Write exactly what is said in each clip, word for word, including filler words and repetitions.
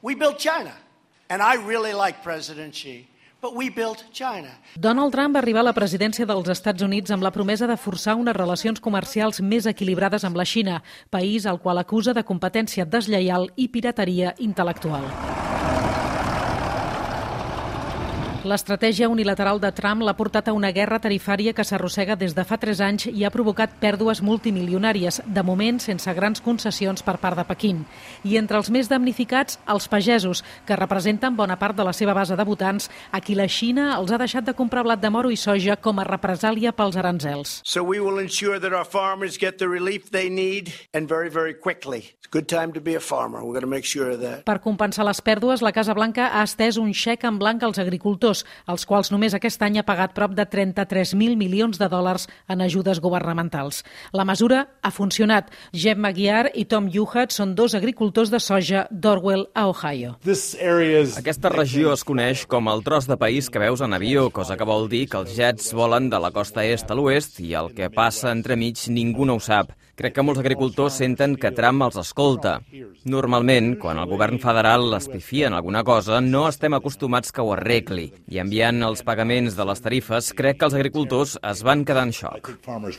We built China, and I really like President Xi. But we built China. Donald Trump va arribar a la presidència dels Estats Units amb la promesa de forçar unes relacions comercials més equilibrades amb la Xina, país al qual acusa de competència deslleial i pirateria intel·lectual. L'estratègia unilateral de Trump l'ha portat a una guerra tarifària que s'arrossega des de fa tres anys i ha provocat pèrdues multimilionàries, de moment sense grans concessions per part de Pequín. I entre els més damnificats, els pagesos, que representen bona part de la seva base de votants, a qui la Xina els ha deixat de comprar blat de moro i soja com a represàlia pels aranzels. So we will ensure that our farmers get the relief they need and very, very quickly. It's a good time to be a farmer. We're going to make sure of that. Per compensar les pèrdues, la Casa Blanca ha estès un xec en blanc als agricultors, els quals només aquest any ha pagat prop de trenta-tres mil milions de dòlars en ajudes governamentals. La mesura ha funcionat. Jeb McGuire i Tom Yuhat són dos agricultors de soja d'Orwell, a Ohio. Aquesta regió es coneix com el tros de país que veus en avió, cosa que vol dir que els jets volen de la costa est a l'oest i el que passa entremig ningú no ho sap. Crec que molts agricultors senten que Trump els escolta. Normalment, quan el govern federal l'espifia en alguna cosa, no estem acostumats que ho arregli. I enviant els pagaments de les tarifes, crec que els agricultors es van quedar en xoc.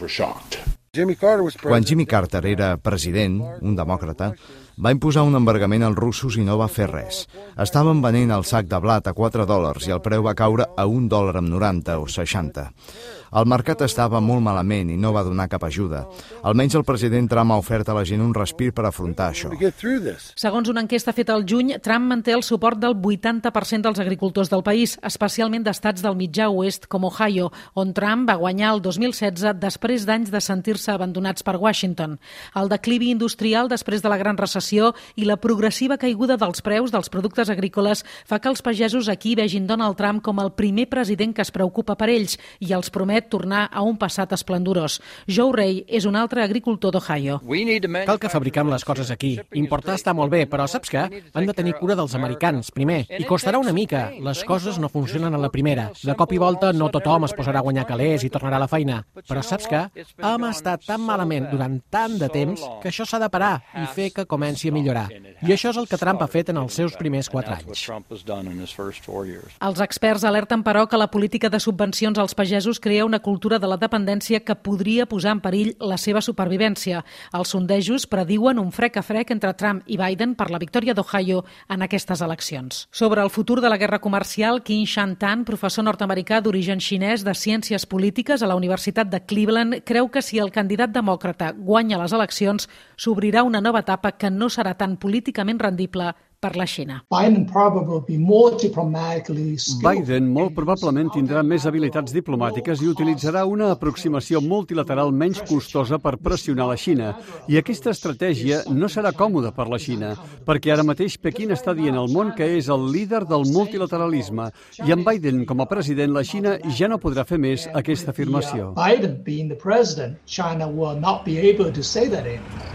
Quan Jimmy Carter era president, un demòcrata, va imposar un embargament als russos i no va fer res. Estaven venent el sac de blat a quatre dòlars i el preu va caure a un dòlar amb noranta o seixanta. El mercat estava molt malament i no va donar cap ajuda. Almenys el president Trump ha ofert a la gent un respir per afrontar això. Segons una enquesta feta al juny, Trump manté el suport del vuitanta per cent dels agricultors del país, especialment d'estats del mitjà oest com Ohio, on Trump va guanyar el dos mil setze després d'anys de sentir-se abandonats per Washington. El declivi industrial després de la gran recessió i la progressiva caiguda dels preus dels productes agrícoles fa que els pagesos aquí vegin Donald Trump com el primer president que es preocupa per ells i els promet tornar a un passat esplendorós. Joe Ray és un altre agricultor d'Ohio. Cal que fabriquem les coses aquí. Importar està molt bé, però saps què? Han de tenir cura dels americans, primer. I costarà una mica. Les coses no funcionen a la primera. De cop i volta no tothom es posarà a guanyar calés i tornarà a la feina. Però saps què? Hem estat tan malament durant tant de temps que això s'ha de parar i fer que comenci a millorar. I això és el que Trump ha fet en els seus primers quatre anys. Els experts alerten, però, que la política de subvencions als pagesos crea una cultura de la dependència que podria posar en perill la seva supervivència. Els sondejos prediuen un frec a frec entre Trump i Biden per la victòria d'Ohio en aquestes eleccions. Sobre el futur de la guerra comercial, Kim Shan-tan, professor nord-americà d'origen xinès de Ciències Polítiques a la Universitat de Cleveland, creu que si el candidat demòcrata guanya les eleccions, s'obrirà una nova etapa que no serà tan políticament rendible per la Xina. Biden molt probablement tindrà més habilitats diplomàtiques i utilitzarà una aproximació multilateral menys costosa per pressionar la Xina. I aquesta estratègia no serà còmoda per la Xina, perquè ara mateix Pequín està dient al món que és el líder del multilateralisme i amb Biden com a president la Xina ja no podrà fer més aquesta afirmació. Biden being the president, China will not be able to say that anymore.